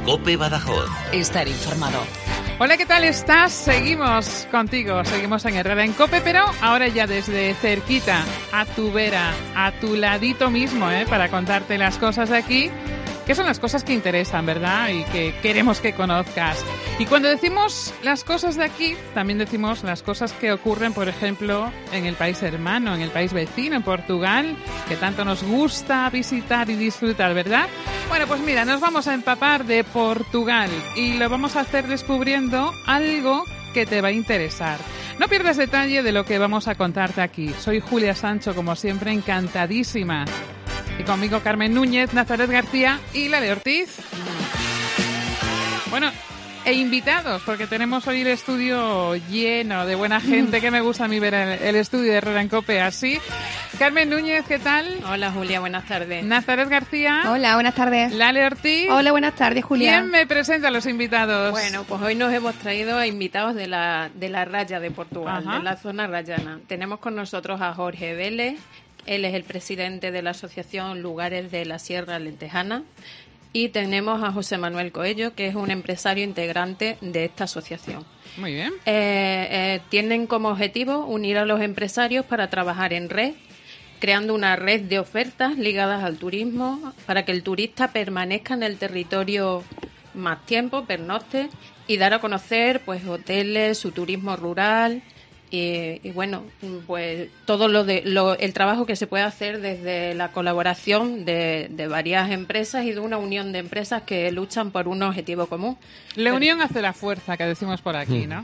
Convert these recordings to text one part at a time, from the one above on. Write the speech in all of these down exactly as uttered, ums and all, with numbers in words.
COPE Badajoz. Estar informado. Hola, ¿qué tal estás? Seguimos contigo, seguimos en Herrera en COPE, pero ahora ya desde cerquita, a tu vera, a tu ladito mismo, ¿eh? Para contarte las cosas de aquí, que son las cosas que interesan, ¿verdad? Y que queremos que conozcas. Y cuando decimos las cosas de aquí, también decimos las cosas que ocurren, por ejemplo, en el país hermano, en el país vecino, en Portugal, que tanto nos gusta visitar y disfrutar, ¿verdad? Bueno, pues mira, nos vamos a empapar de Portugal y lo vamos a hacer descubriendo algo que te va a interesar. No pierdas detalle de lo que vamos a contarte aquí. Soy Julia Sancho, como siempre, encantadísima. Y conmigo Carmen Núñez, Nazaret García y Lale Ortiz. Bueno, e invitados, porque tenemos hoy el estudio lleno de buena gente, que me gusta a mí ver el, el estudio de Herrera en COPE así. Carmen Núñez, ¿qué tal? Hola, Julia, buenas tardes. Nazaret García. Hola, buenas tardes. Lale Ortiz. Hola, buenas tardes, Julia. ¿Quién me presenta a los invitados? Bueno, pues hoy nos hemos traído a invitados de la, de la Raya de Portugal, Ajá. de la zona rayana. Tenemos con nosotros a Jorge Vélez, él es el presidente de la Asociación Lugares de la Sierra Lentejana. Y tenemos a José Manuel Coello, que es un empresario integrante de esta asociación. Muy bien. Eh, eh, tienen como objetivo unir a los empresarios para trabajar en red, creando una red de ofertas ligadas al turismo para que el turista permanezca en el territorio más tiempo, pernocte, y dar a conocer pues hoteles, su turismo rural. Y, y bueno, pues todo lo de lo, el trabajo que se puede hacer desde la colaboración de, de varias empresas y de una unión de empresas que luchan por un objetivo común. La unión hace la fuerza, que decimos por aquí, ¿no?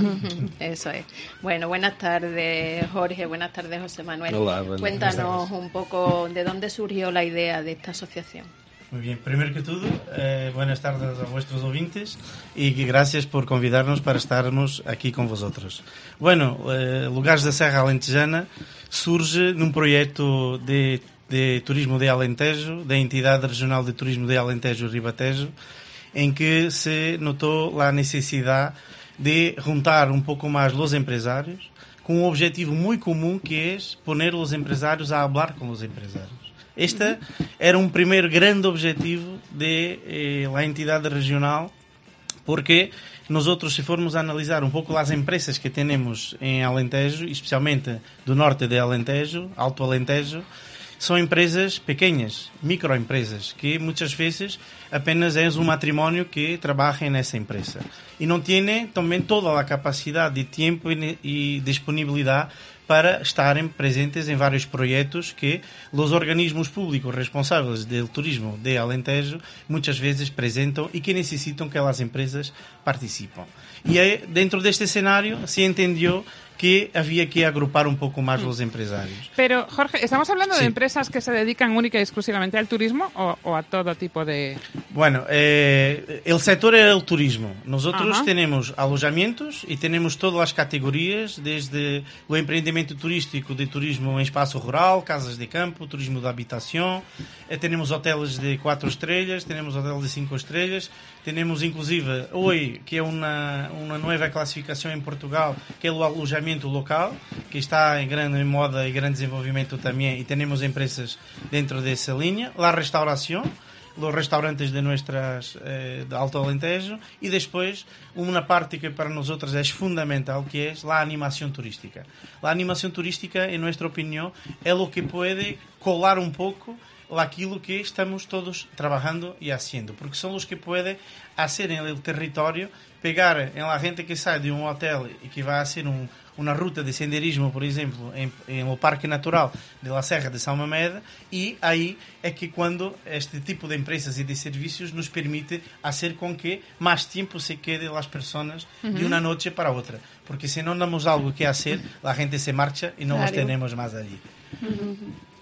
Eso es. Bueno, buenas tardes, Jorge. Buenas tardes, José Manuel. Hola, buenas Cuéntanos tardes. un poco de dónde surgió la idea de esta asociación. Muy bien, primero que todo, eh, buenas tardes a vuestros oyentes y gracias por convidarnos para estarmos aquí con vosotros. Bueno, eh, Lugares da Serra Alentejana surge num projeto de, de turismo de Alentejo, da Entidade Regional de Turismo de Alentejo e Ribatejo, em que se notou a necessidade de juntar um pouco mais os empresários com um objetivo muito comum, que é poner os empresários a falar com os empresários. Este era um primeiro grande objetivo de eh, la entidade regional, porque nós outros, se formos a analisar um pouco as empresas que temos em Alentejo, especialmente do norte de Alentejo, Alto Alentejo, são empresas pequenas, microempresas, que muitas vezes apenas é um matrimónio que trabalha nessa empresa. E não tem também toda a capacidade de tempo e, e disponibilidade para estarem presentes em vários projetos que os organismos públicos responsáveis do turismo de Alentejo muitas vezes apresentam e que necessitam que as empresas participem. E aí, dentro deste cenário, se entendeu que había que agrupar un poco más los empresarios. Pero, Jorge, ¿estamos hablando Sí. de empresas que se dedican única y exclusivamente al turismo o, o a todo tipo de...? Bueno, eh, el sector es el turismo. Nosotros Ajá. tenemos alojamientos y tenemos todas las categorías, desde el emprendimiento turístico, de turismo en espacio rural, casas de campo, turismo de habitación, eh, tenemos hoteles de cuatro estrellas, tenemos hoteles de cinco estrellas, tenemos inclusive hoy, que es una, una nueva clasificación en Portugal, que es el alojamiento local, que está en gran moda y gran desenvolvimiento también, y tenemos empresas dentro de esa línea, la restauración, los restaurantes de nuestras eh, de Alto Alentejo, y después una parte que para nosotros es fundamental, que es la animación turística. La animación turística, en nuestra opinión, es lo que puede colar un poco aquilo que estamos todos trabajando y haciendo, porque son los que pueden hacer en el territorio, pegar en la gente que sale de un hotel y que va a hacer un, una ruta de senderismo, por ejemplo, en, en el Parque Natural de la Serra de São Mamede, y ahí es que cuando este tipo de empresas y de servicios nos permite hacer con que más tiempo se quede las personas uh-huh. de una noche para otra, porque si no damos algo que hacer, la gente se marcha y no Claro. los tenemos más allí. Uh-huh.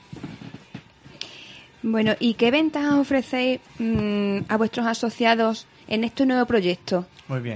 Bueno, ¿y qué ventajas ofrecéis mmm, a vuestros asociados en este nuevo proyecto? Muy bien.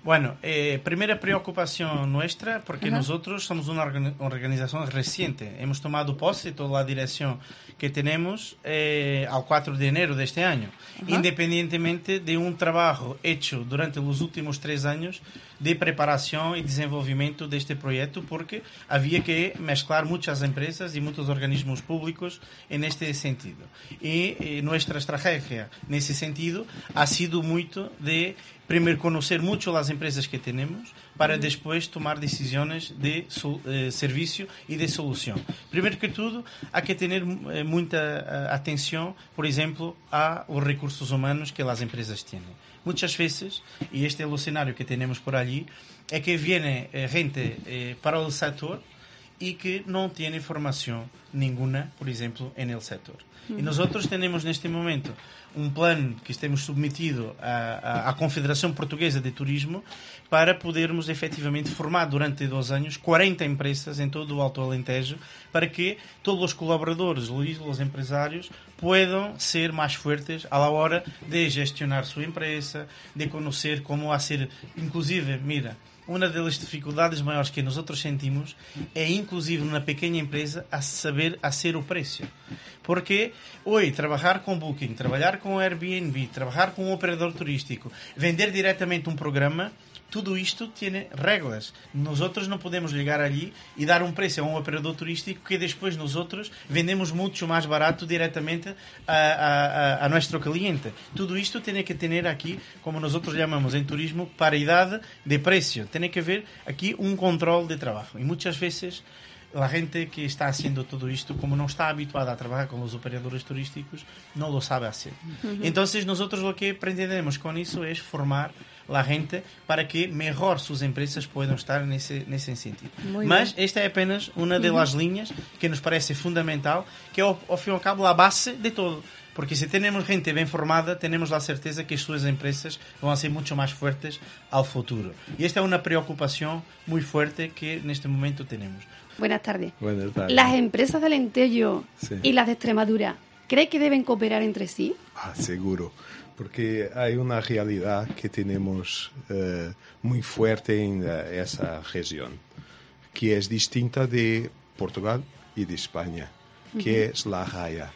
Bueno, eh, primera preocupación nuestra, porque Ajá. nosotros somos una organ- organización reciente. Hemos tomado pose de toda la dirección que tenemos eh, al cuatro de enero de este año, Ajá. independientemente de un trabajo hecho durante los últimos tres años de preparación y desenvolvimiento de este proyecto, porque había que mezclar muchas empresas y muchos organismos públicos en este sentido. Y eh, nuestra estrategia en ese sentido ha sido mucho de primero conocer mucho las empresas que tenemos para después tomar decisiones de so, eh, servicio y de solución. Primero que todo, hay que tener eh, mucha eh, atención, por ejemplo, a los recursos humanos que las empresas tienen. Muchas veces, y este es el escenario que tenemos por allí, es que viene eh, gente eh, para el sector y que no tiene formación ninguna, por ejemplo, en el sector. Y nosotros tenemos en este momento un plan que estamos submetido à, à, à Confederação Portuguesa de Turismo para podermos efetivamente formar durante dois anos quarenta empresas em todo o Alto Alentejo para que todos os colaboradores, os empresários, puedan ser mais fuertes a la hora de gestionar sua empresa, de conhecer como hacer, inclusive, mira, uma das dificuldades maiores que nós sentimos é, inclusive, numa pequena empresa, a saber hacer o preço. Porque hoje, trabalhar com Booking, trabalhar com Airbnb, trabalhar com um operador turístico, vender diretamente um programa, tudo isto tem regras. Nós não podemos chegar ali e dar um preço a um operador turístico que depois nós vendemos muito mais barato diretamente a, a, a, a nosso cliente. Tudo isto tem que ter aqui, como nós chamamos em turismo, paridade de preço. Tem que haver aqui um controle de trabalho. E muitas vezes a gente que está haciendo todo isto, como não está habituada a trabalhar com os operadores turísticos, não lo sabe hacer. Uh-huh. Entonces, nosotros lo que pretendemos con isso es formar la gente para que mejor sus empresas puedan estar nesse, nesse sentido. Muy Mas bien. Esta é apenas uma de uh-huh. las linhas que nos parece fundamental, que é, ao, ao fim e ao cabo, a base de todo. Porque se temos gente bem formada, temos a certeza que as suas empresas vão ser muito mais fortes ao futuro. E esta é uma preocupação muito forte que neste momento temos. Buenas tardes. Buenas tardes. ¿Las empresas de Alentejo sí. y las de Extremadura cree que deben cooperar entre sí? Ah, seguro, porque hay una realidad que tenemos eh, muy fuerte en uh, esa región, que es distinta de Portugal y de España, que uh-huh. es la raya.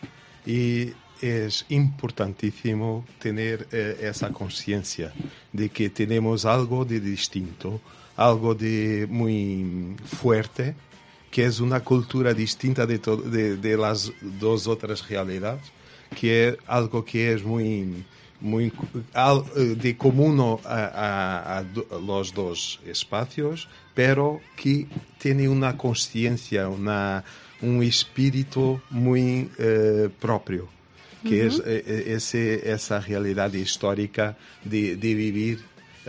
Y es importantísimo tener eh, esa conciencia de que tenemos algo de distinto, algo de muy fuerte, que es una cultura distinta de, to- de, de las dos otras realidades, que es algo que es muy, muy al, de común a, a, a los dos espacios, pero que tiene una conciencia, una, un espíritu muy eh, propio, que uh-huh. es eh, ese, esa realidad histórica de, de vivir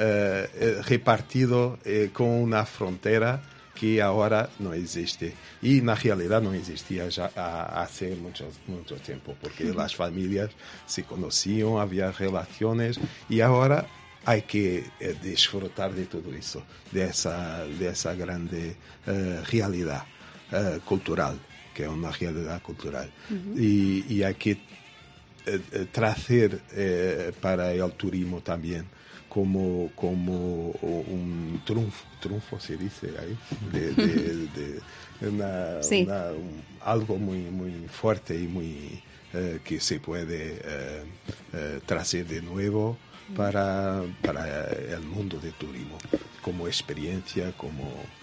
eh, repartido eh, con una frontera que ahora no existe. Y en la realidad no existía ya a, hace mucho, mucho tiempo, porque uh-huh. las familias se conocían, había relaciones, y ahora hay que eh, disfrutar de todo eso, de esa, de esa grande eh, realidad eh, cultural, que es una realidad cultural. Uh-huh. Y, y hay que eh, traer eh, para el turismo también como, como un triunfo, triunfo se dice ahí, de, de, de una, sí. una, un, algo muy, muy fuerte y muy eh, que se puede eh, eh, traer de nuevo para, para el mundo del turismo, como experiencia, como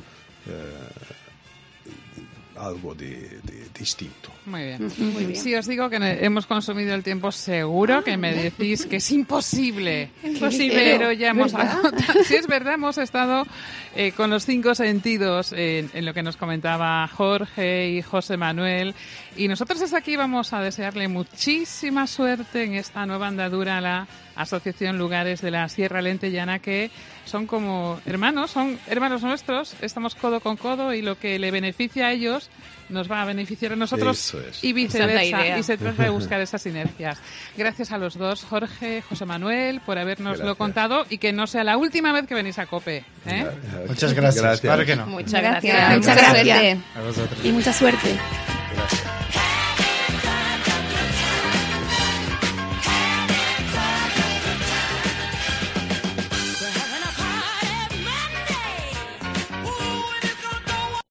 eh, algo de, de distinto. Muy bien. Muy bien. Si os digo que hemos consumido el tiempo, seguro que me decís que es imposible. Imposible. Pero ya hemos... Si es verdad, hemos estado eh, con los cinco sentidos en, en lo que nos comentaba Jorge y José Manuel. Y nosotros desde aquí vamos a desearle muchísima suerte en esta nueva andadura a la Asociación Lugares de la Sierra Alentejana, que son como hermanos, son hermanos nuestros, estamos codo con codo y lo que le beneficia a ellos nos va a beneficiar a nosotros y viceversa. Y se trata de buscar esas sinergias. Gracias a los dos, Jorge, José Manuel, por habernoslo contado y que no sea la última vez que venís a COPE. ¿eh? Muchas gracias. gracias. Claro que no. Muchas gracias. gracias. Muchas gracias. A vosotros. Y mucha suerte. Gracias.